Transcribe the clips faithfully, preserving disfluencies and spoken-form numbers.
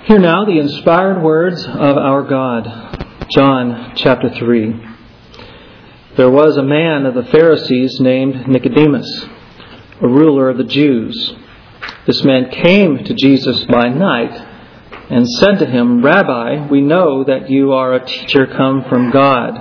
Hear now the inspired words of our God. John chapter three. There was a man of the Pharisees named Nicodemus, a ruler of the Jews. This man came to Jesus by night and said to him, "Rabbi, we know that you are a teacher come from God.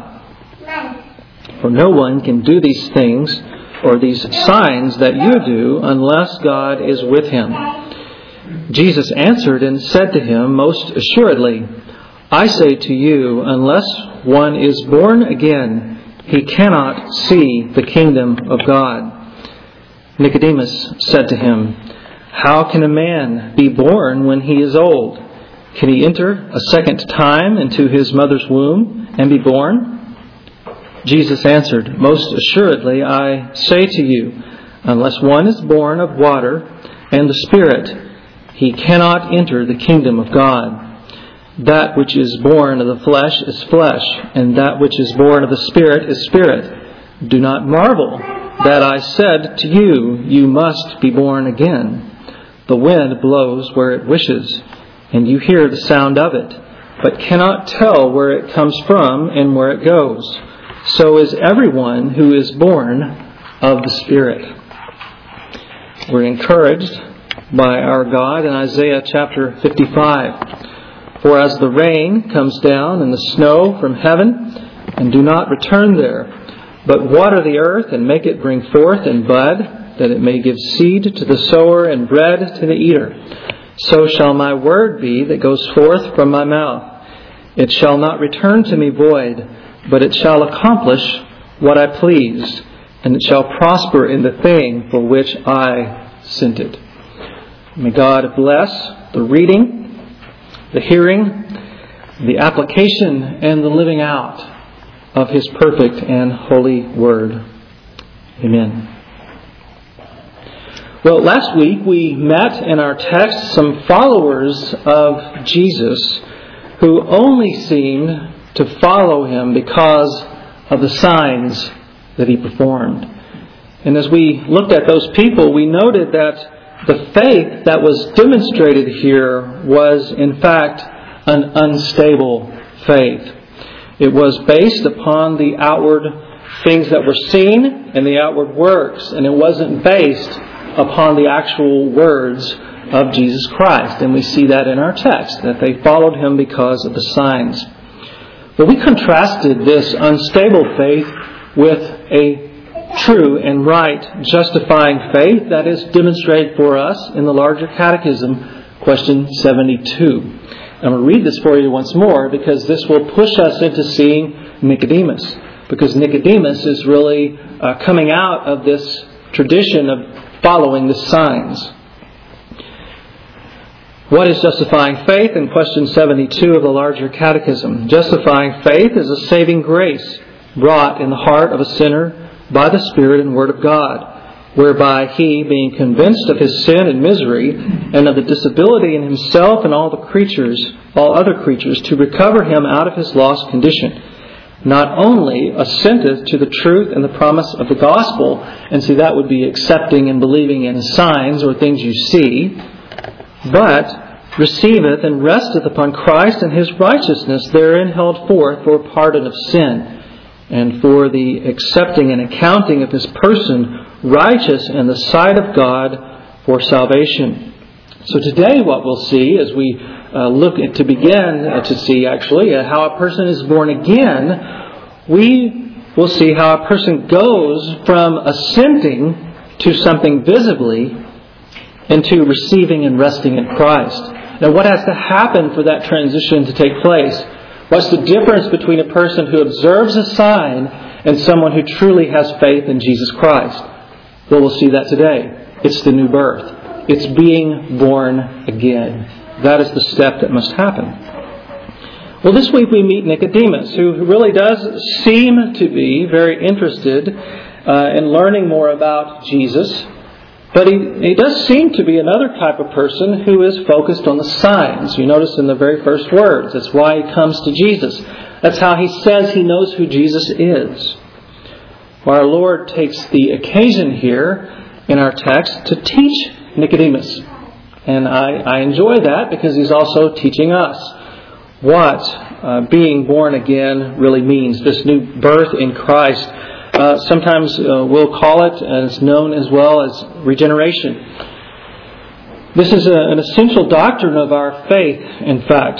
For no one can do these things or these signs that you do unless God is with him." Jesus answered and said to him, "Most assuredly, I say to you, unless one is born again, he cannot see the kingdom of God." Nicodemus said to him, "How can a man be born when he is old? Can he enter a second time into his mother's womb and be born?" Jesus answered, "Most assuredly, I say to you, unless one is born of water and the Spirit, he cannot enter the kingdom of God. That which is born of the flesh is flesh, and that which is born of the Spirit is spirit. Do not marvel that I said to you, you must be born again. The wind blows where it wishes, and you hear the sound of it, but cannot tell where it comes from and where it goes. So is everyone who is born of the Spirit." We're encouraged by our God in Isaiah chapter fifty-five. "For as the rain comes down and the snow from heaven, and do not return there, but water the earth and make it bring forth and bud, that it may give seed to the sower and bread to the eater, so shall my word be that goes forth from my mouth. It shall not return to me void, but it shall accomplish what I pleased, and it shall prosper in the thing for which I sent it." May God bless the reading, the hearing, the application, and the living out of His perfect and holy Word. Amen. Well, last week we met in our text some followers of Jesus who only seemed to follow Him because of the signs that He performed. And as we looked at those people, we noted that the faith that was demonstrated here was, in fact, an unstable faith. It was based upon the outward things that were seen and the outward works, and it wasn't based upon the actual words of Jesus Christ. And we see that in our text, that they followed Him because of the signs. But we contrasted this unstable faith with a true and right justifying faith that is demonstrated for us in the larger catechism, question seventy-two. I'm going to read this for you once more because this will push us into seeing Nicodemus, because Nicodemus is really uh, coming out of this tradition of following the signs. What is justifying faith? In question seventy-two of the larger catechism. Justifying faith is a saving grace wrought in the heart of a sinner by the Spirit and Word of God, whereby he, being convinced of his sin and misery, and of the disability in himself and all the creatures, all other creatures, to recover him out of his lost condition, not only assenteth to the truth and the promise of the gospel, and see that would be accepting and believing in signs or things you see, but receiveth and resteth upon Christ and His righteousness therein held forth for pardon of sin, and for the accepting and accounting of His person righteous in the sight of God for salvation. So today what we'll see as we uh, look at, to begin uh, to see actually uh, how a person is born again, we will see how a person goes from assenting to something visibly into receiving and resting in Christ. Now what has to happen for that transition to take place? What's the difference between a person who observes a sign and someone who truly has faith in Jesus Christ? Well, we'll see that today. It's the new birth. It's being born again. That is the step that must happen. Well, this week we meet Nicodemus, who really does seem to be very interested uh, in learning more about Jesus. But he, he does seem to be another type of person who is focused on the signs. You notice in the very first words, that's why he comes to Jesus. That's how he says he knows who Jesus is. Well, our Lord takes the occasion here in our text to teach Nicodemus. And I, I enjoy that because he's also teaching us what uh, being born again really means, this new birth in Christ. Uh, sometimes uh, we'll call it, and it's known as well as regeneration. This is a, an essential doctrine of our faith, in fact.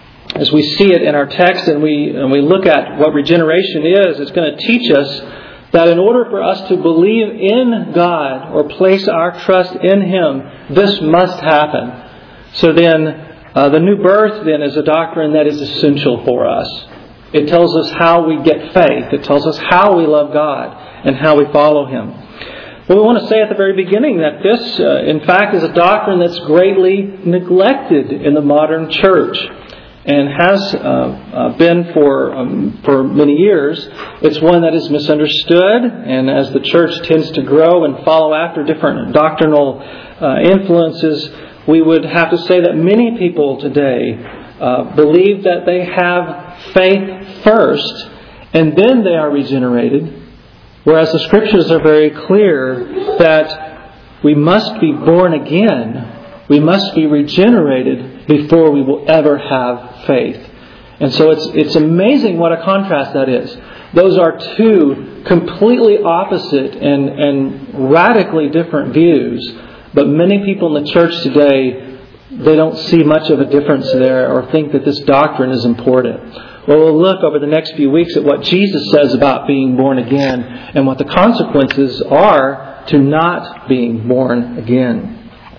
As we see it in our text and we, and we look at what regeneration is, it's going to teach us that in order for us to believe in God or place our trust in Him, this must happen. So then, uh, the new birth then is a doctrine that is essential for us. It tells us how we get faith. It tells us how we love God and how we follow Him. Well, we want to say at the very beginning that this, uh, in fact, is a doctrine that's greatly neglected in the modern church. And has uh, uh, been for um, for many years. It's one that is misunderstood, and as the church tends to grow and follow after different doctrinal uh, influences, we would have to say that many people today uh, believe that they have faith first, and then they are regenerated, whereas the Scriptures are very clear that we must be born again. We must be regenerated before we will ever have faith. And so it's it's amazing what a contrast that is. Those are two completely opposite and, and radically different views. But many people in the church today, they don't see much of a difference there or think that this doctrine is important. Well, we'll look over the next few weeks at what Jesus says about being born again and what the consequences are to not being born again.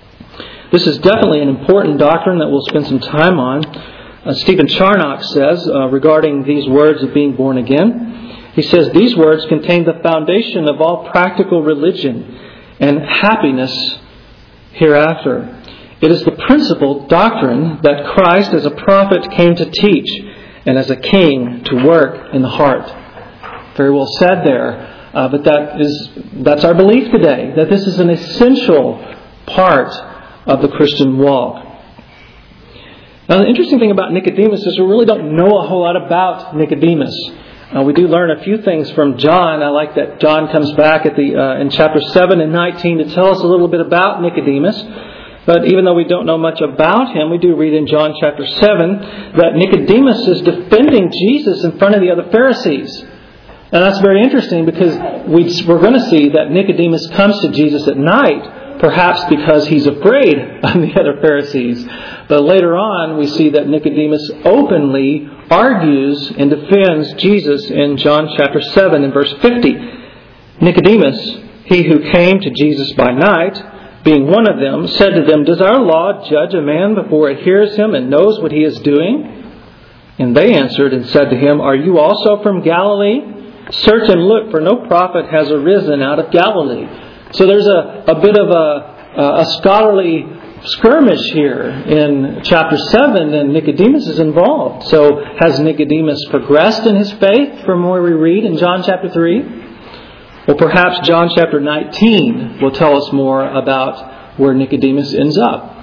This is definitely an important doctrine that we'll spend some time on. Uh, Stephen Charnock says uh, regarding these words of being born again, he says, these words contain the foundation of all practical religion and happiness hereafter. It is the principal doctrine that Christ as a prophet came to teach and as a king to work in the heart. Very well said there. Uh, but that is that's our belief today, that this is an essential part of the Christian walk. Now, the interesting thing about Nicodemus is we really don't know a whole lot about Nicodemus. Uh, we do learn a few things from John. I like that John comes back at the uh, in chapter seven and nineteen to tell us a little bit about Nicodemus. But even though we don't know much about him, we do read in John chapter seven that Nicodemus is defending Jesus in front of the other Pharisees. And that's very interesting because we, we're going to see that Nicodemus comes to Jesus at night, perhaps because he's afraid of the other Pharisees. But later on, we see that Nicodemus openly argues and defends Jesus in John chapter seven and verse fifty. Nicodemus, he who came to Jesus by night, being one of them, said to them, does our law judge a man before it hears him and knows what he is doing? And they answered and said to him, are you also from Galilee? Search and look, for no prophet has arisen out of Galilee. So there's a, a bit of a, a scholarly skirmish here in chapter seven, and Nicodemus is involved. So has Nicodemus progressed in his faith from where we read in John chapter three? Well, perhaps John chapter nineteen will tell us more about where Nicodemus ends up.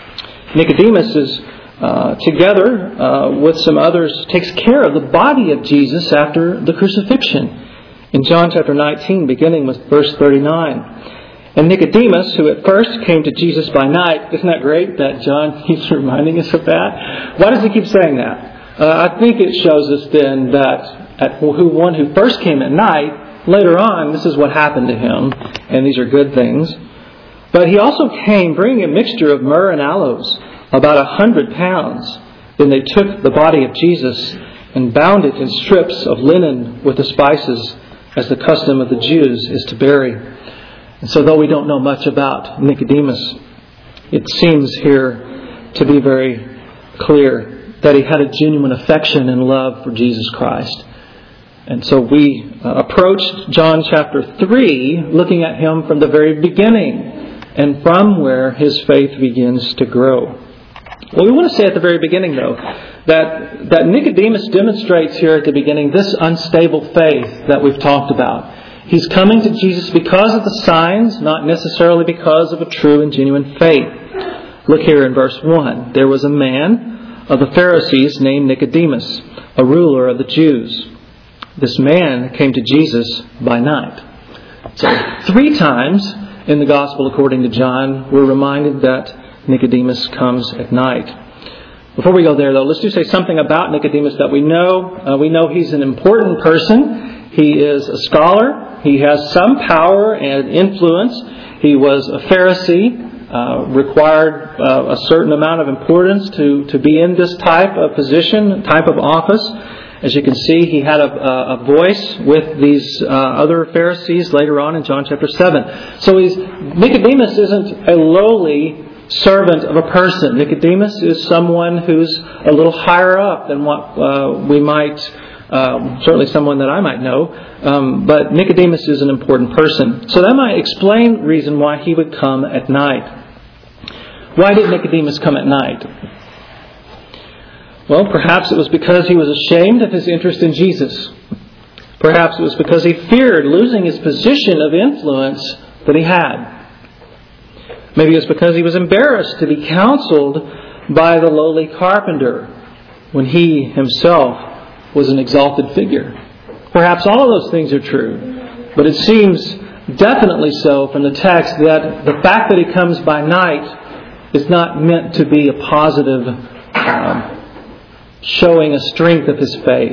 Nicodemus is uh, together uh, with some others, takes care of the body of Jesus after the crucifixion. In John chapter nineteen, beginning with verse thirty-nine. And Nicodemus, who at first came to Jesus by night, isn't that great that John keeps reminding us of that? Why does he keep saying that? Uh, I think it shows us then that at who one who first came at night, later on, this is what happened to him, and these are good things. But he also came bringing a mixture of myrrh and aloes, about a hundred pounds. Then they took the body of Jesus and bound it in strips of linen with the spices, as the custom of the Jews is to bury. And so though we don't know much about Nicodemus, it seems here to be very clear that he had a genuine affection and love for Jesus Christ. And so we uh, approached John chapter three looking at him from the very beginning and from where his faith begins to grow. Well, we want to say at the very beginning, though, that, that Nicodemus demonstrates here at the beginning this unstable faith that we've talked about. He's coming to Jesus because of the signs, not necessarily because of a true and genuine faith. Look here in verse one. There was a man of the Pharisees named Nicodemus, a ruler of the Jews. This man came to Jesus by night. So three times in the Gospel according to John, we're reminded that Nicodemus comes at night. Before we go there, though, let's just say something about Nicodemus that we know. Uh, we know he's an important person. He is a scholar. He has some power and influence. He was a Pharisee. Uh, required uh, a certain amount of importance to, to be in this type of position, type of office. As you can see, he had a, a voice with these uh, other Pharisees later on in John chapter seven. So he's, Nicodemus isn't a lowly servant of a person. Nicodemus is someone who's a little higher up than what uh, we might, uh, certainly someone that I might know. Um, but Nicodemus is an important person. So that might explain the reason why he would come at night. Why did Nicodemus come at night? Well, perhaps it was because he was ashamed of his interest in Jesus. Perhaps it was because he feared losing his position of influence that he had. Maybe it was because he was embarrassed to be counseled by the lowly carpenter when he himself was an exalted figure. Perhaps all of those things are true. But it seems definitely so from the text that the fact that he comes by night is not meant to be a positive um, showing a strength of his faith.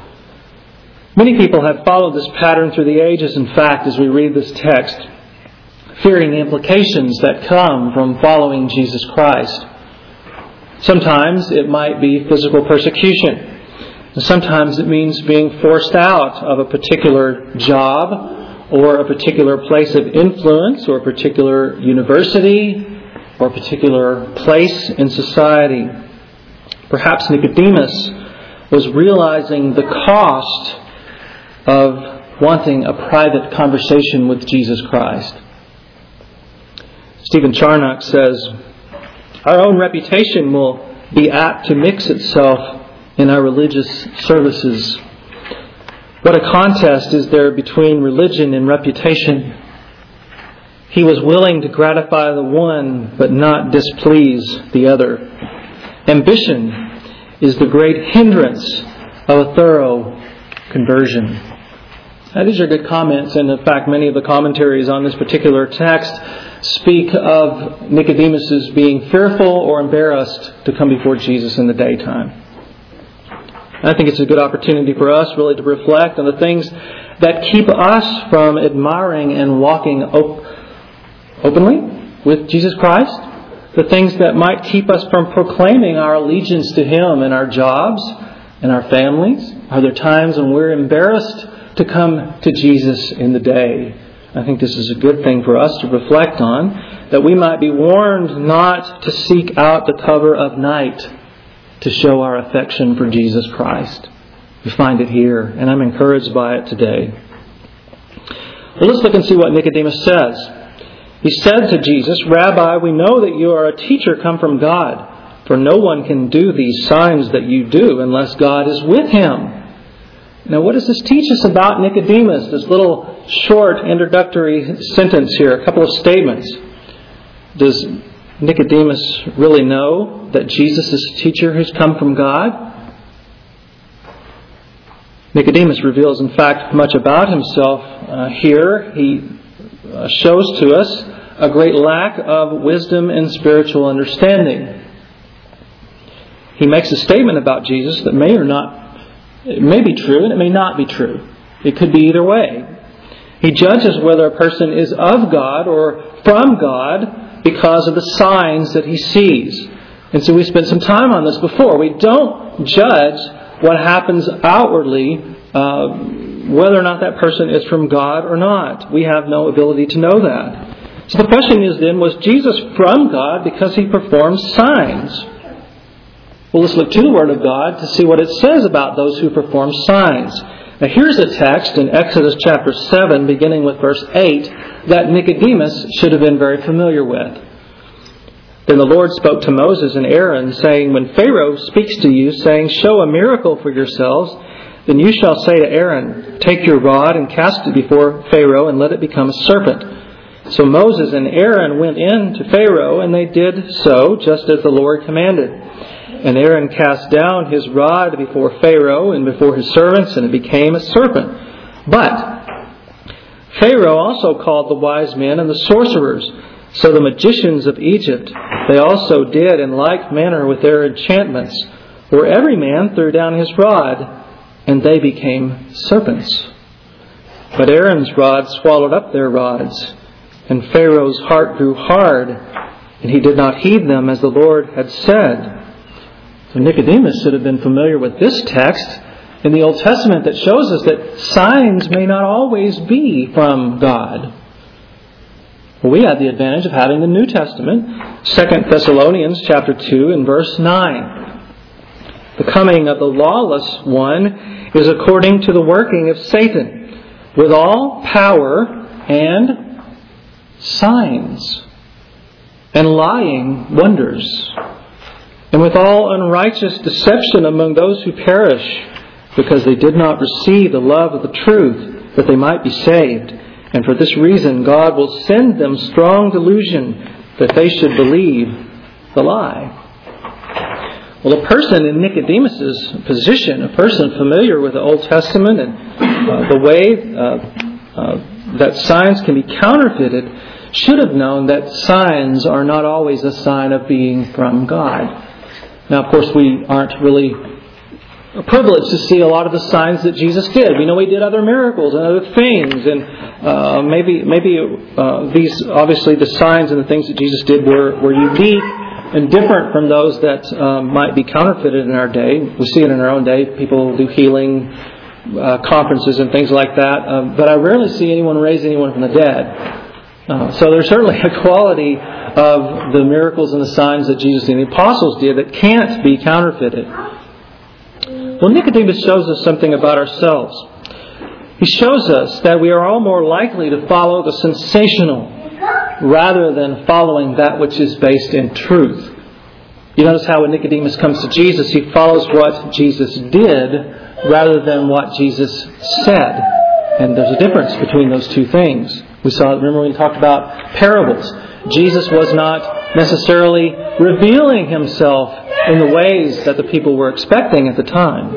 Many people have followed this pattern through the ages, in fact, as we read this text, fearing the implications that come from following Jesus Christ. Sometimes it might be physical persecution. Sometimes it means being forced out of a particular job or a particular place of influence or a particular university or a particular place in society. Perhaps Nicodemus was realizing the cost of wanting a private conversation with Jesus Christ. Stephen Charnock says, "Our own reputation will be apt to mix itself in our religious services. What a contest is there between religion and reputation. He was willing to gratify the one, but not displease the other. Ambition is the great hindrance of a thorough conversion." Now, these are good comments, and in fact, many of the commentaries on this particular text speak of Nicodemus being fearful or embarrassed to come before Jesus in the daytime. I think it's a good opportunity for us really to reflect on the things that keep us from admiring and walking op- openly with Jesus Christ. The things that might keep us from proclaiming our allegiance to Him in our jobs and our families. Are there times when we're embarrassed to come to Jesus in the day? I think this is a good thing for us to reflect on, that we might be warned not to seek out the cover of night to show our affection for Jesus Christ. We find it here, and I'm encouraged by it today. Well, let's look and see what Nicodemus says. He said to Jesus, "Rabbi, we know that you are a teacher come from God, for no one can do these signs that you do unless God is with him." Now, what does this teach us about Nicodemus? This little short introductory sentence here, a couple of statements. Does Nicodemus really know that Jesus is a teacher who's come from God? Nicodemus reveals, in fact, much about himself uh, here. He uh, shows to us a great lack of wisdom and spiritual understanding. He makes a statement about Jesus that may or not, it may be true and it may not be true. It could be either way. He judges whether a person is of God or from God because of the signs that he sees. And so we spent some time on this before. We don't judge what happens outwardly, uh, whether or not that person is from God or not. We have no ability to know that. So the question is then, was Jesus from God because he performs signs? Well, let's look to the Word of God to see what it says about those who perform signs. Now, here's a text in Exodus chapter seven, beginning with verse eight, that Nicodemus should have been very familiar with. "Then the Lord spoke to Moses and Aaron, saying, When Pharaoh speaks to you, saying, Show a miracle for yourselves, then you shall say to Aaron, Take your rod and cast it before Pharaoh, and let it become a serpent. So Moses and Aaron went in to Pharaoh, and they did so, just as the Lord commanded. And Aaron cast down his rod before Pharaoh and before his servants, and it became a serpent. But Pharaoh also called the wise men and the sorcerers, So the magicians of Egypt, they also did in like manner with their enchantments, where every man threw down his rod, and they became serpents. But Aaron's rod swallowed up their rods, and Pharaoh's heart grew hard, and he did not heed them as the Lord had said. So Nicodemus should have been familiar with this text in the Old Testament that shows us that signs may not always be from God. Well, we have the advantage of having the New Testament, Second Thessalonians chapter two and verse nine. The coming of the lawless one is according to the working of Satan, with all power and signs and lying wonders, and with all unrighteous deception among those who perish, because they did not receive the love of the truth, that they might be saved. And for this reason God will send them strong delusion, that they should believe the lie. Well, a person in Nicodemus' position, a person familiar with the Old Testament and uh, the way uh, uh, that signs can be counterfeited, should have known that signs are not always a sign of being from God. Now, of course, we aren't really privileged to see a lot of the signs that Jesus did. We know He did other miracles and other things, and uh, maybe maybe uh, these obviously the signs and the things that Jesus did were, were unique and different from those that um, might be counterfeited in our day. We see it in our own day. People do healing uh, conferences and things like that, uh, but I rarely see anyone raise anyone from the dead. Uh, so there's certainly a quality of the miracles and the signs that Jesus and the apostles did that can't be counterfeited. Well, Nicodemus shows us something about ourselves. He shows us that we are all more likely to follow the sensational rather than following that which is based in truth. You notice how when Nicodemus comes to Jesus, he follows what Jesus did rather than what Jesus said. And there's a difference between those two things. We saw, remember when we talked about parables. Jesus was not necessarily revealing Himself in the ways that the people were expecting at the time.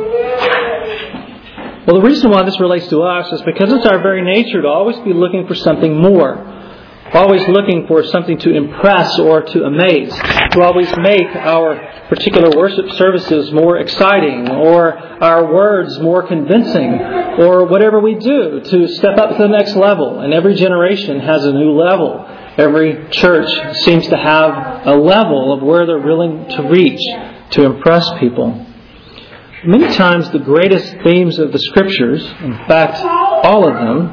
Well, the reason why this relates to us is because it's our very nature to always be looking for something more. Always looking for something to impress or to amaze. To always make our particular worship services more exciting, or our words more convincing, or whatever we do to step up to the next level. And every generation has a new level. Every church seems to have a level of where they're willing to reach to impress people. Many times the greatest themes of the Scriptures, in fact all of them,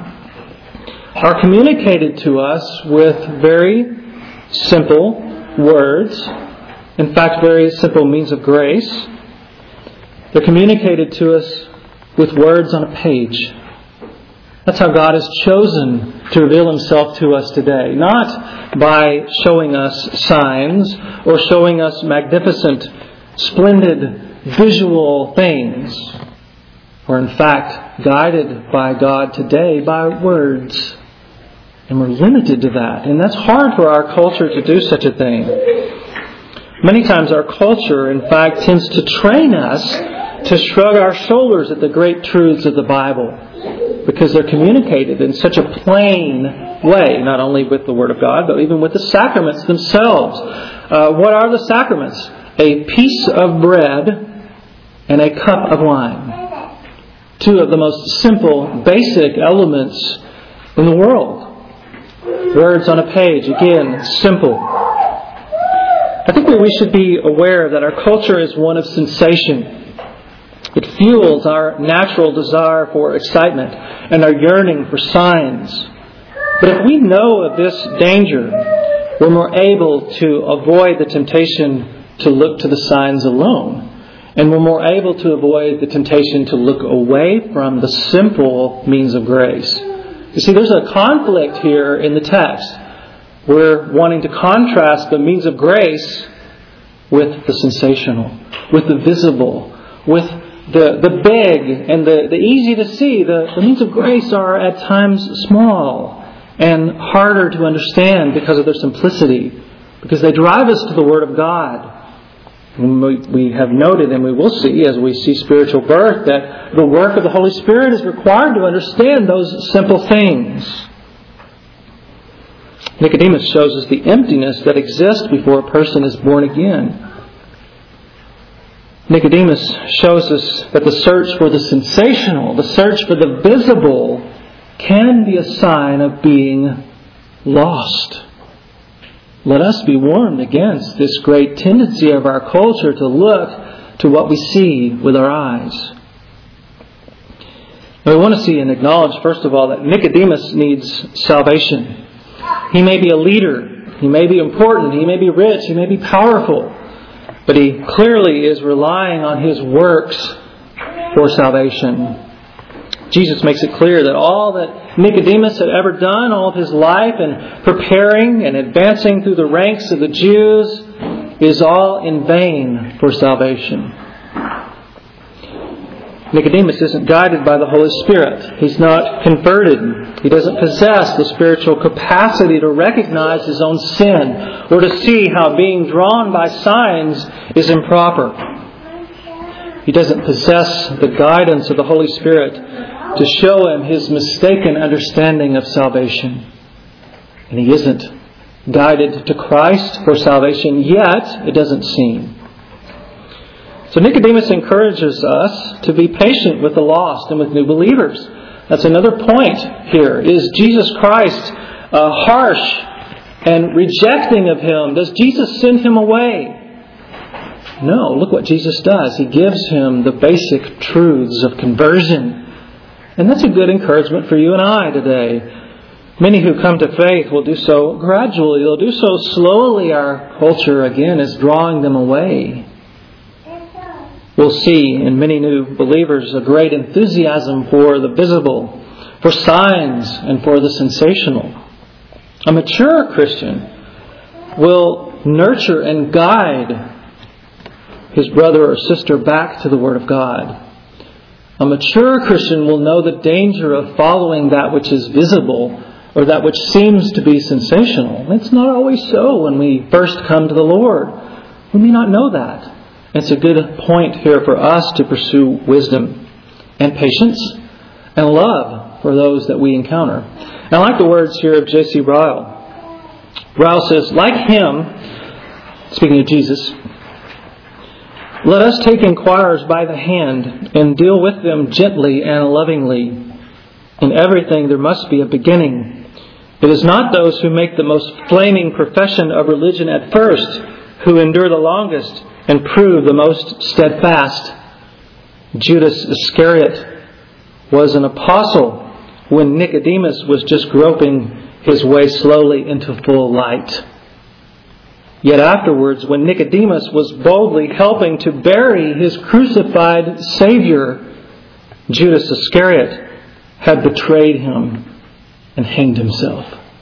are communicated to us with very simple words. In fact, very simple means of grace. They're communicated to us with words on a page. That's how God has chosen to reveal Himself to us today. Not by showing us signs or showing us magnificent, splendid, visual things. We're in fact guided by God today by words. And we're limited to that. And that's hard for our culture to do such a thing. Many times our culture, in fact, tends to train us to shrug our shoulders at the great truths of the Bible, because they're communicated in such a plain way, not only with the Word of God, but even with the sacraments themselves. Uh, what are the sacraments? A piece of bread and a cup of wine. Two of the most simple, basic elements in the world. Words on a page, again, simple. I think that we should be aware that our culture is one of sensation. It fuels our natural desire for excitement and our yearning for signs. But if we know of this danger, we're more able to avoid the temptation to look to the signs alone. And we're more able to avoid the temptation to look away from the simple means of grace. You see, there's a conflict here in the text. We're wanting to contrast the means of grace with the sensational, with the visible, with the, the big and the, the easy to see. The, the means of grace are at times small and harder to understand because of their simplicity, because they drive us to the Word of God. We, we have noted, and we will see as we see spiritual birth, that the work of the Holy Spirit is required to understand those simple things. Nicodemus shows us the emptiness that exists before a person is born again. Nicodemus shows us that the search for the sensational, the search for the visible, can be a sign of being lost. Let us be warned against this great tendency of our culture to look to what we see with our eyes. Now, we want to see and acknowledge, first of all, that Nicodemus needs salvation. He may be a leader. He may be important. He may be rich. He may be powerful. But he clearly is relying on his works for salvation. Jesus makes it clear that all that Nicodemus had ever done, all of his life in preparing and advancing through the ranks of the Jews, is all in vain for salvation. Nicodemus isn't guided by the Holy Spirit. He's not converted. He doesn't possess the spiritual capacity to recognize his own sin or to see how being drawn by signs is improper. He doesn't possess the guidance of the Holy Spirit to show him his mistaken understanding of salvation. And he isn't guided to Christ for salvation yet, it doesn't seem. So Nicodemus encourages us to be patient with the lost and with new believers. That's another point here. Is Jesus Christ uh, harsh and rejecting of him? Does Jesus send him away? No, look what Jesus does. He gives him the basic truths of conversion. And that's a good encouragement for you and I today. Many who come to faith will do so gradually. They'll do so slowly. Our culture, again, is drawing them away. We'll see in many new believers a great enthusiasm for the visible, for signs, and for the sensational. A mature Christian will nurture and guide his brother or sister back to the Word of God. A mature Christian will know the danger of following that which is visible or that which seems to be sensational. It's not always so when we first come to the Lord. We may not know that. It's a good point here for us to pursue wisdom and patience and love for those that we encounter. And I like the words here of J C Ryle. Ryle says, like him, speaking of Jesus, let us take inquirers by the hand and deal with them gently and lovingly. In everything there must be a beginning. It is not those who make the most flaming profession of religion at first who endure the longest and prove the most steadfast. Judas Iscariot was an apostle when Nicodemus was just groping his way slowly into full light. Yet afterwards, when Nicodemus was boldly helping to bury his crucified Savior, Judas Iscariot had betrayed him and hanged himself.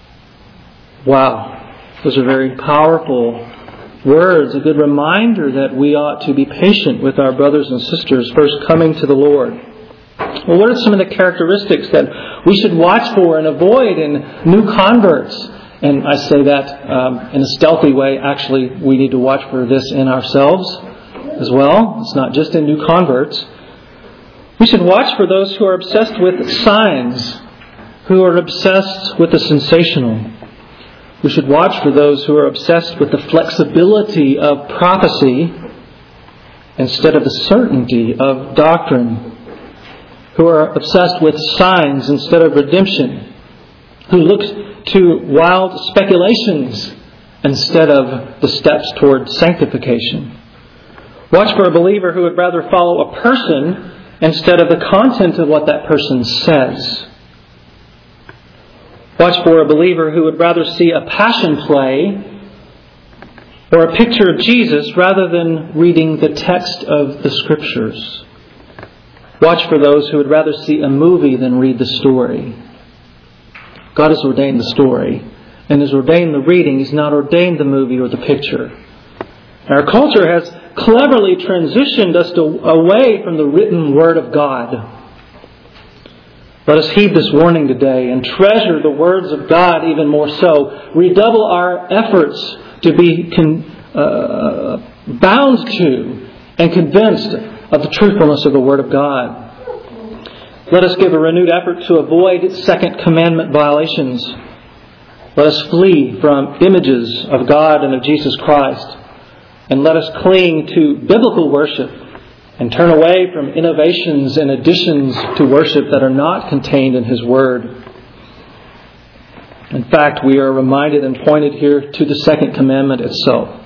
Wow, those are very powerful words, a good reminder that we ought to be patient with our brothers and sisters first coming to the Lord. Well, what are some of the characteristics that we should watch for and avoid in new converts? And I say that um, in a stealthy way. Actually, we need to watch for this in ourselves as well. It's not just in new converts. We should watch for those who are obsessed with signs, who are obsessed with the sensational. We should watch for those who are obsessed with the flexibility of prophecy instead of the certainty of doctrine, who are obsessed with signs instead of redemption, who look to wild speculations instead of the steps toward sanctification. Watch for a believer who would rather follow a person instead of the content of what that person says. Watch for a believer who would rather see a passion play or a picture of Jesus rather than reading the text of the Scriptures. Watch for those who would rather see a movie than read the story. God has ordained the story and has ordained the reading. He's not ordained the movie or the picture. Our culture has cleverly transitioned us to, away from the written Word of God. Let us heed this warning today and treasure the words of God even more so. Redouble our efforts to be con, uh, bound to and convinced of the truthfulness of the Word of God. Let us give a renewed effort to avoid Second Commandment violations. Let us flee from images of God and of Jesus Christ. And let us cling to biblical worship and turn away from innovations and additions to worship that are not contained in His Word. In fact, we are reminded and pointed here to the second commandment itself.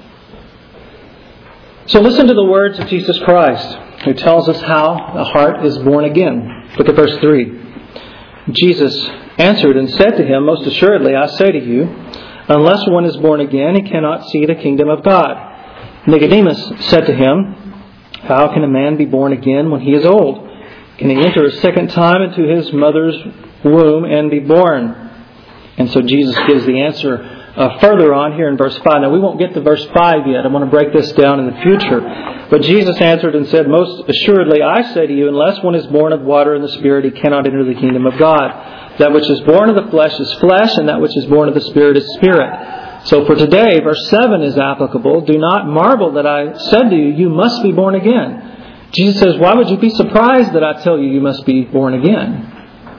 So listen to the words of Jesus Christ, who tells us how the heart is born again. Look at verse three. Jesus answered and said to him, Most assuredly, I say to you, unless one is born again, he cannot see the kingdom of God. Nicodemus said to him, How can a man be born again when he is old? Can he enter a second time into his mother's womb and be born? And so Jesus gives the answer uh, further on here in verse five. Now we won't get to verse five yet. I want to break this down in the future. But Jesus answered and said, Most assuredly I say to you, unless one is born of water and the Spirit, he cannot enter the kingdom of God. That which is born of the flesh is flesh, and that which is born of the Spirit is spirit. So for today, verse seven is applicable. Do not marvel that I said to you, you must be born again. Jesus says, why would you be surprised that I tell you you must be born again?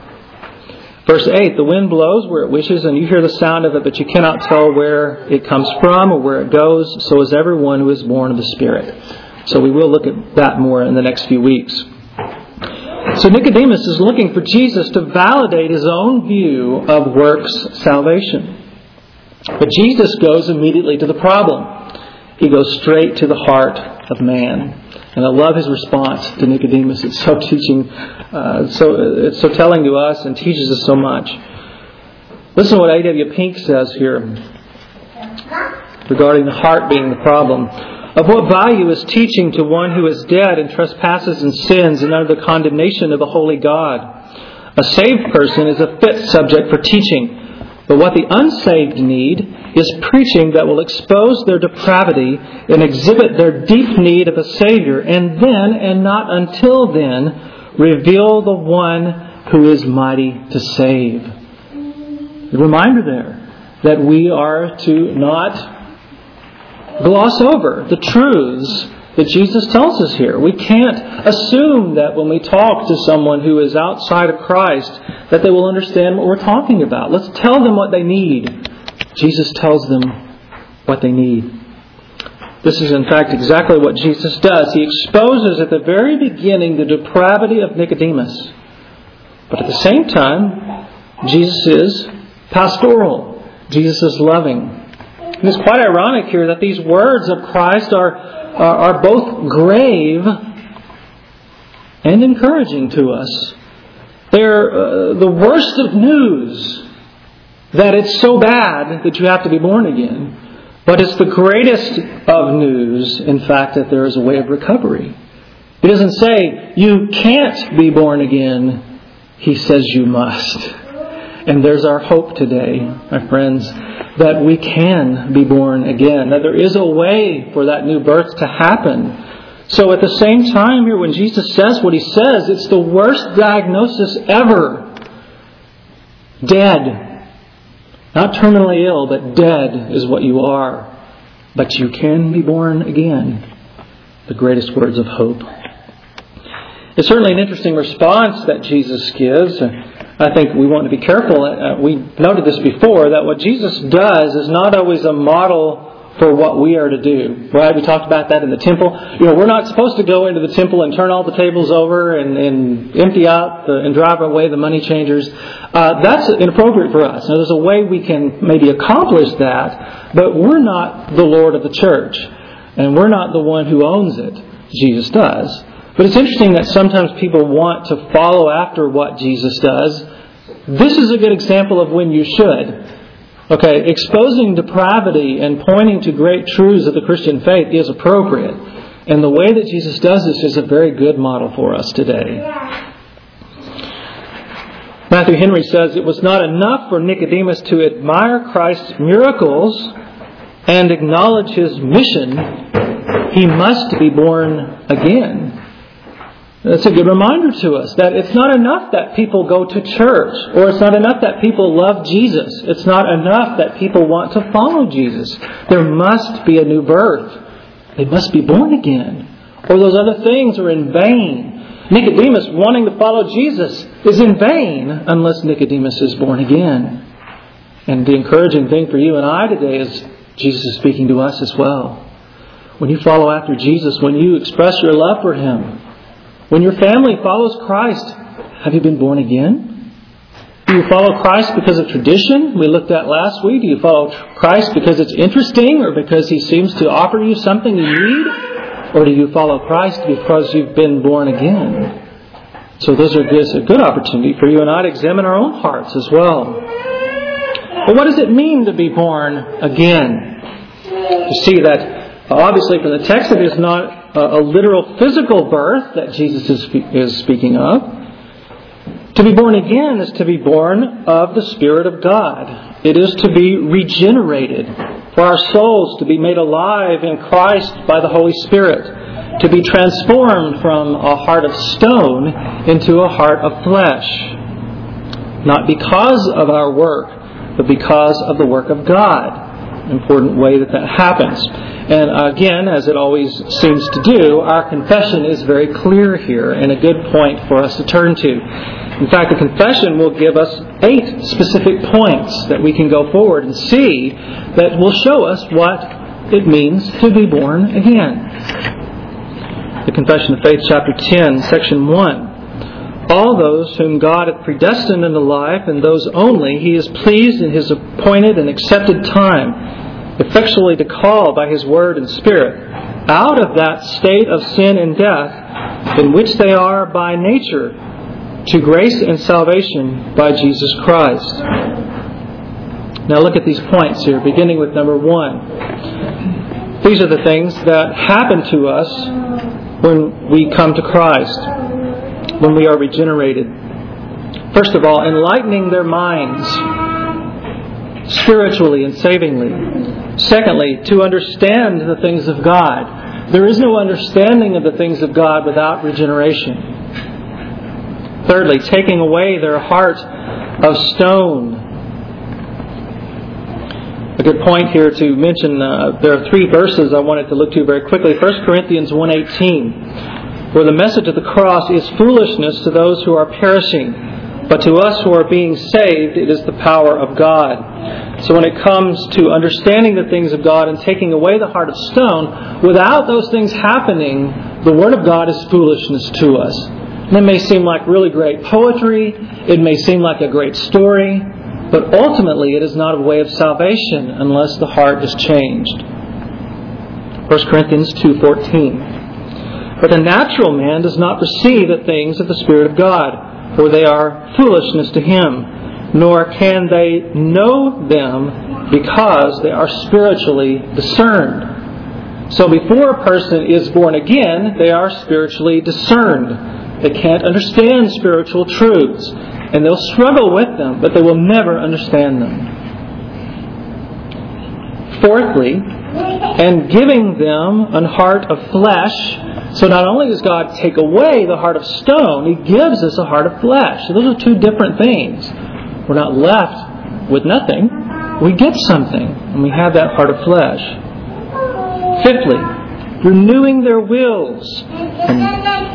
Verse eight, the wind blows where it wishes, and you hear the sound of it, but you cannot tell where it comes from or where it goes. So is everyone who is born of the Spirit. So we will look at that more in the next few weeks. So Nicodemus is looking for Jesus to validate his own view of works salvation. But Jesus goes immediately to the problem. He goes straight to the heart of man. And I love his response to Nicodemus. It's so teaching, uh, so it's so telling to us and teaches us so much. Listen to what A W Pink says here regarding the heart being the problem. Of what value is teaching to one who is dead in trespasses and sins and under the condemnation of the holy God? A saved person is a fit subject for teaching. But what the unsaved need is preaching that will expose their depravity and exhibit their deep need of a Savior, and then, and not until then, reveal the one who is mighty to save. The reminder there that we are to not gloss over the truths that Jesus tells us here. We can't assume that when we talk to someone who is outside of Christ that they will understand what we're talking about. Let's tell them what they need. Jesus tells them what they need. This is in fact exactly what Jesus does. He exposes at the very beginning the depravity of Nicodemus. But at the same time, Jesus is pastoral. Jesus is loving. And it's quite ironic here that these words of Christ are, are, are both grave and encouraging to us. They're uh, the worst of news, that it's so bad that you have to be born again. But it's the greatest of news, in fact, that there is a way of recovery. He doesn't say, you can't be born again. He says you must. And there's our hope today, my friends, that we can be born again. That there is a way for that new birth to happen. So at the same time here, when Jesus says what He says, it's the worst diagnosis ever. Dead. Not terminally ill, but dead is what you are. But you can be born again. The greatest words of hope. It's certainly an interesting response that Jesus gives. I think we want to be careful. Uh, we noted this before, that what Jesus does is not always a model for what we are to do. Right? We talked about that in the temple. You know, we're not supposed to go into the temple and turn all the tables over and, and empty out the, and drive away the money changers. Uh, that's inappropriate for us. Now, there's a way we can maybe accomplish that, but we're not the Lord of the church. And we're not the one who owns it. Jesus does. But it's interesting that sometimes people want to follow after what Jesus does. This is a good example of when you should. Okay, exposing depravity and pointing to great truths of the Christian faith is appropriate. And the way that Jesus does this is a very good model for us today. Matthew Henry says, it was not enough for Nicodemus to admire Christ's miracles and acknowledge His mission. He must be born again. That's a good reminder to us that it's not enough that people go to church, or it's not enough that people love Jesus. It's not enough that people want to follow Jesus. There must be a new birth. They must be born again, or those other things are in vain. Nicodemus wanting to follow Jesus is in vain unless Nicodemus is born again. And the encouraging thing for you and I today is Jesus is speaking to us as well. When you follow after Jesus, when you express your love for Him, when your family follows Christ, have you been born again? Do you follow Christ because of tradition? We looked at last week. Do you follow Christ because it's interesting or because He seems to offer you something you need? Or do you follow Christ because you've been born again? So those are good, a good opportunity for you and I to examine our own hearts as well. But what does it mean to be born again? To see that obviously from the text it is not a, a literal physical birth that Jesus is, is speaking of. To be born again is to be born of the Spirit of God. It is to be regenerated, for our souls to be made alive in Christ by the Holy Spirit, to be transformed from a heart of stone into a heart of flesh. Not because of our work, but because of the work of God. Important way that that happens. And again, as it always seems to do, our confession is very clear here and a good point for us to turn to. In fact, the confession will give us eight specific points that we can go forward and see that will show us what it means to be born again. The Confession of Faith, chapter ten, section one. All those whom God hath predestined unto life, and those only He is pleased in His appointed and accepted time, effectually to call by His word and Spirit, out of that state of sin and death, in which they are by nature, to grace and salvation by Jesus Christ. Now look at these points here, beginning with number one. These are the things that happen to us when we come to Christ, when we are regenerated. First of all, enlightening their minds spiritually and savingly. Secondly, to understand the things of God. There is no understanding of the things of God without regeneration. Thirdly, taking away their heart of stone. A good point here to mention, uh, there are three verses I wanted to look to very quickly. First Corinthians one eighteen, where the message of the cross is foolishness to those who are perishing, but to us who are being saved, it is the power of God. So when it comes to understanding the things of God and taking away the heart of stone, without those things happening, the Word of God is foolishness to us. And it may seem like really great poetry, it may seem like a great story, but ultimately it is not a way of salvation unless the heart is changed. First Corinthians two fourteen. But the natural man does not perceive the things of the Spirit of God, for they are foolishness to him, nor can they know them because they are spiritually discerned. So before a person is born again, they are spiritually discerned. They can't understand spiritual truths, and they'll struggle with them, but they will never understand them. Fourthly, and giving them an heart of flesh. So not only does God take away the heart of stone, He gives us a heart of flesh. So those are two different things. We're not left with nothing. We get something, and we have that heart of flesh. Fifthly, renewing their wills. And,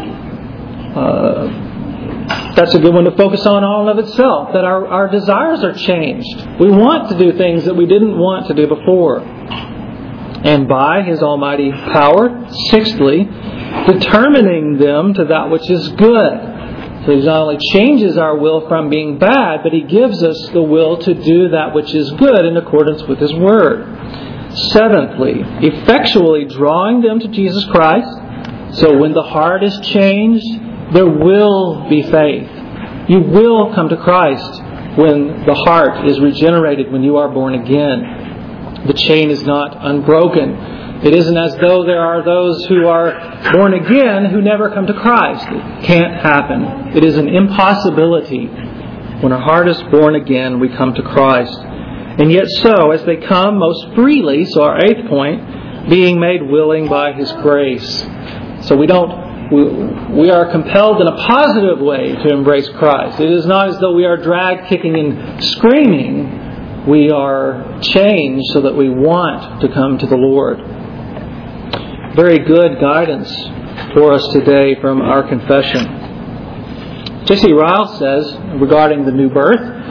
uh, that's a good one to focus on all of itself, that our, our desires are changed. We want to do things that we didn't want to do before. And by His almighty power, sixthly, determining them to that which is good. So He not only changes our will from being bad, but He gives us the will to do that which is good in accordance with His Word. Seventhly, effectually drawing them to Jesus Christ. So when the heart is changed, there will be faith. You will come to Christ when the heart is regenerated, when you are born again. The chain is not unbroken. It isn't as though there are those who are born again who never come to Christ. It can't happen. It is an impossibility. When our heart is born again, we come to Christ. And yet so, as they come most freely, so our eighth point, being made willing by His grace. So we don't We, we are compelled in a positive way to embrace Christ. It is not as though we are dragged kicking and screaming. We are changed so that we want to come to the Lord. Very good guidance for us today from our confession. J C Ryle says regarding the new birth,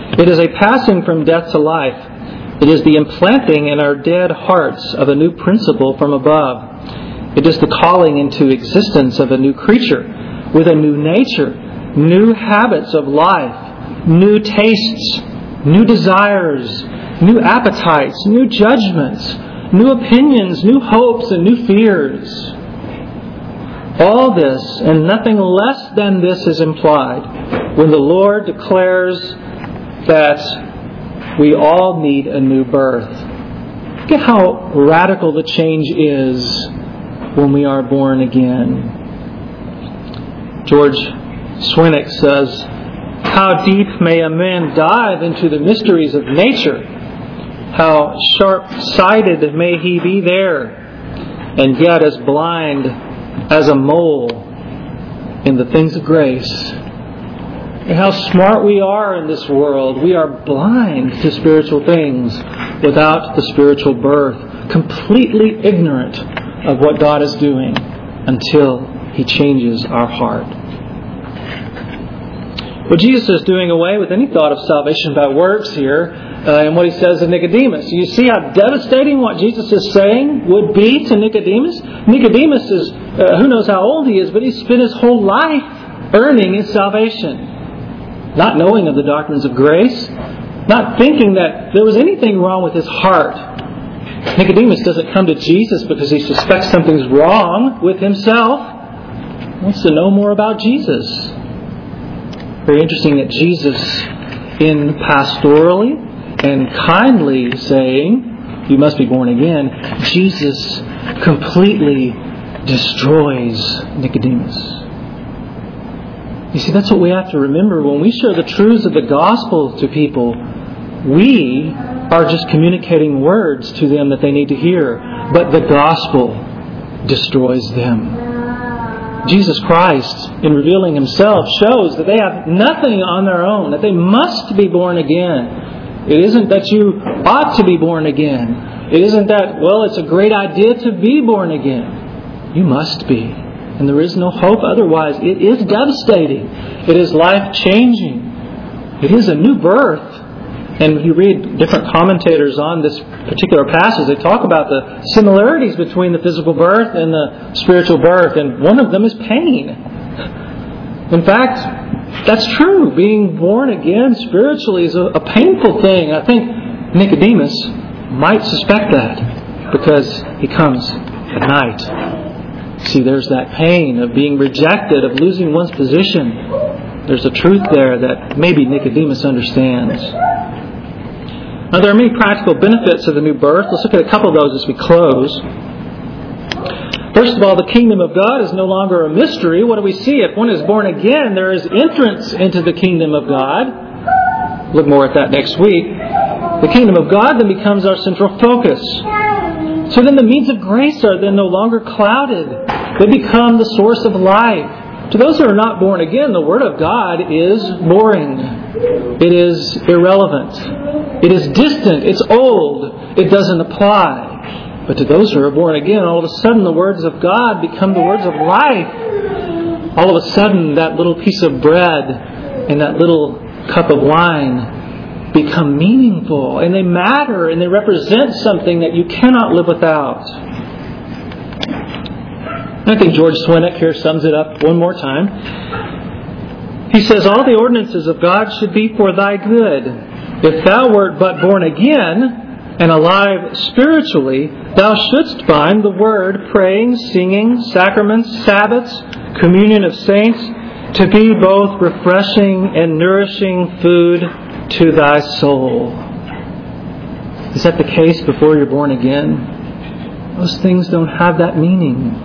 It is a passing from death to life. It is the implanting in our dead hearts of a new principle from above. It is the calling into existence of a new creature with a new nature, new habits of life, new tastes, new desires, new appetites, new judgments, new opinions, new hopes, and new fears. All this and nothing less than this is implied when the Lord declares that we all need a new birth. Look at how radical the change is when we are born again. George Swinnock says, "How deep may a man dive into the mysteries of nature? How sharp-sighted may he be there, and yet as blind as a mole in the things of grace." And how smart we are in this world. We are blind to spiritual things without the spiritual birth, completely ignorant of what God is doing until He changes our heart. Well, Jesus is doing away with any thought of salvation by works here uh, in what He says to Nicodemus. You see how devastating what Jesus is saying would be to Nicodemus? Nicodemus is, uh, who knows how old he is, but he's spent his whole life earning his salvation. Not knowing of the doctrines of grace, not thinking that there was anything wrong with his heart. Nicodemus doesn't come to Jesus because he suspects something's wrong with himself. He wants to know more about Jesus. Very interesting that Jesus, in pastorally and kindly saying, "You must be born again," Jesus completely destroys Nicodemus. You see, that's what we have to remember. When we share the truths of the gospel to people, we are just communicating words to them that they need to hear. But the gospel destroys them. Jesus Christ, in revealing Himself, shows that they have nothing on their own, that they must be born again. It isn't that you ought to be born again. It isn't that, well, it's a great idea to be born again. You must be. And there is no hope otherwise. It is devastating. It is life-changing. It is a new birth. And you read different commentators on this particular passage. They talk about the similarities between the physical birth and the spiritual birth. And one of them is pain. In fact, that's true. Being born again spiritually is a, a painful thing. I think Nicodemus might suspect that because he comes at night. See, there's that pain of being rejected, of losing one's position. There's a truth there that maybe Nicodemus understands. Now, there are many practical benefits of the new birth. Let's look at a couple of those as we close. First of all, the kingdom of God is no longer a mystery. What do we see? If one is born again, there is entrance into the kingdom of God. Look more at that next week. The kingdom of God then becomes our central focus. So then the means of grace are then no longer clouded. They become the source of life. To those who are not born again, the Word of God is boring. It is irrelevant. It is distant. It's old. It doesn't apply. But to those who are born again, all of a sudden the words of God become the words of life. All of a sudden that little piece of bread and that little cup of wine become meaningful, and they matter, and they represent something that you cannot live without. I think George Swinnock here sums it up one more time. He says, "All the ordinances of God should be for thy good. If thou wert but born again and alive spiritually, thou shouldst find the Word, praying, singing, sacraments, Sabbaths, communion of saints, to be both refreshing and nourishing food to thy soul." Is that the case before you're born again? Those things don't have that meaning.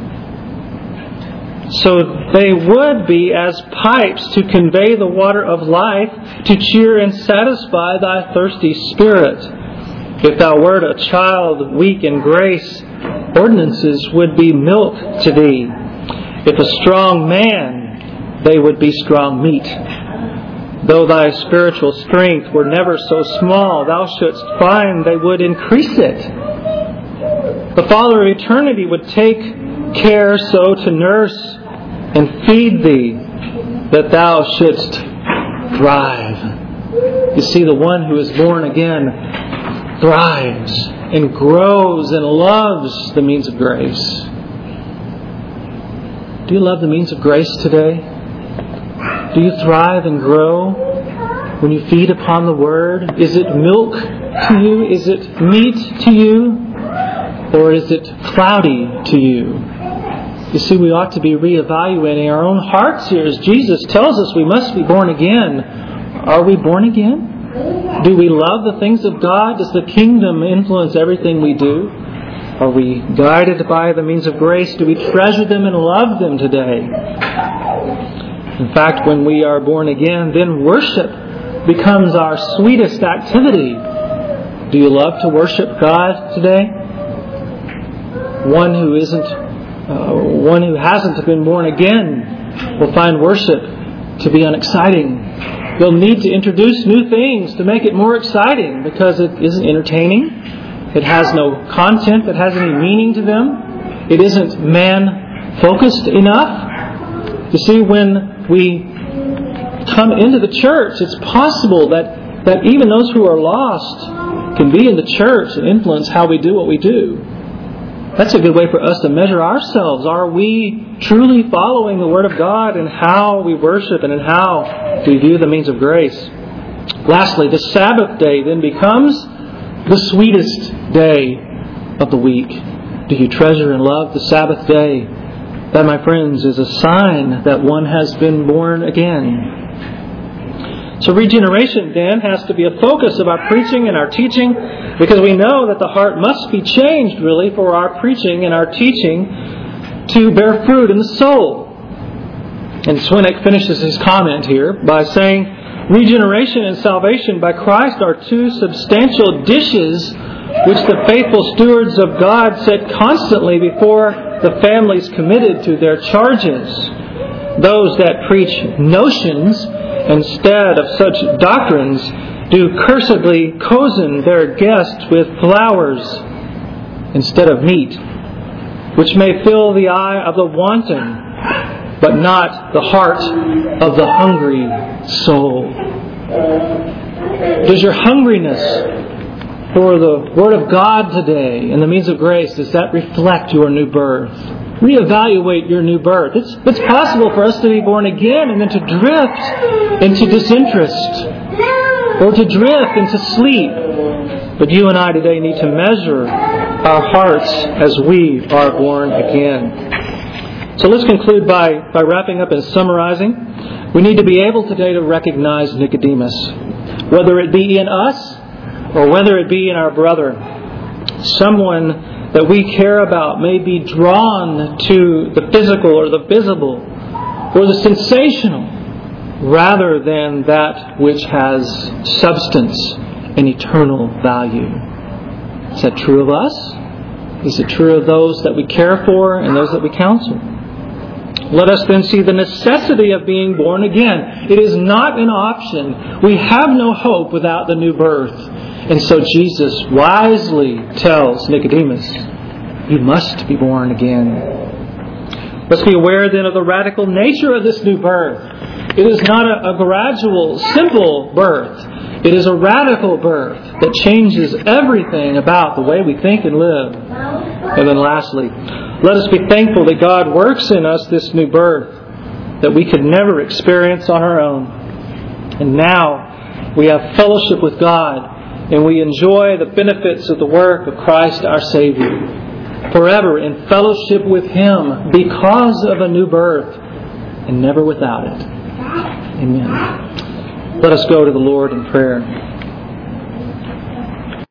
So they would be as pipes to convey the water of life, to cheer and satisfy thy thirsty spirit. If thou wert a child weak in grace, ordinances would be milk to thee. If a strong man, they would be strong meat. Though thy spiritual strength were never so small, thou shouldst find they would increase it. The Father of eternity would take care so to nurse and feed thee that thou shouldst thrive. You see, the one who is born again thrives and grows and loves the means of grace. Do you love the means of grace today? Do you thrive and grow when you feed upon the Word? Is it milk to you? Is it meat to you? Or is it cloudy to you? You see, we ought to be reevaluating our own hearts here, as Jesus tells us we must be born again. Are we born again? Do we love the things of God? Does the kingdom influence everything we do? Are we guided by the means of grace? Do we treasure them and love them today? In fact, when we are born again, then worship becomes our sweetest activity. Do you love to worship God today? One who isn't, uh, one who hasn't been born again will find worship to be unexciting. They'll need to introduce new things to make it more exciting because it isn't entertaining. It has no content that has any meaning to them. It isn't man-focused enough. You see, when we come into the church, it's possible that, that even those who are lost can be in the church and influence how we do what we do. That's a good way for us to measure ourselves. Are we truly following the Word of God in how we worship and in how we view the means of grace? Lastly, the Sabbath day then becomes the sweetest day of the week. Do you treasure and love the Sabbath day? That, my friends, is a sign that one has been born again. So regeneration, then, has to be a focus of our preaching and our teaching, because we know that the heart must be changed, really, for our preaching and our teaching to bear fruit in the soul. And Swinnock finishes his comment here by saying, regeneration and salvation by Christ are two substantial dishes which the faithful stewards of God set constantly before the families committed to their charges. Those that preach notions instead of such doctrines do cursedly cozen their guests with flowers instead of meat, which may fill the eye of the wanton, but not the heart of the hungry soul. Does your hungriness for the Word of God today and the means of grace, does that reflect your new birth? Reevaluate your new birth. It's, it's possible for us to be born again and then to drift into disinterest or to drift into sleep. But you and I today need to measure our hearts as we are born again. So let's conclude by, by wrapping up and summarizing. We need to be able today to recognize Nicodemus, whether it be in us or whether it be in our brother. Someone that we care about may be drawn to the physical or the visible or the sensational rather than that which has substance and eternal value. Is that true of us? Is it true of those that we care for and those that we counsel? Let us then see the necessity of being born again. It is not an option. We have no hope without the new birth. And so Jesus wisely tells Nicodemus, you must be born again. Let's be aware then of the radical nature of this new birth. It is not a, a gradual, simple birth. It is a radical birth that changes everything about the way we think and live. And then lastly, let us be thankful that God works in us this new birth that we could never experience on our own. And now we have fellowship with God, and we enjoy the benefits of the work of Christ our Savior, forever in fellowship with Him because of a new birth and never without it. Amen. Let us go to the Lord in prayer.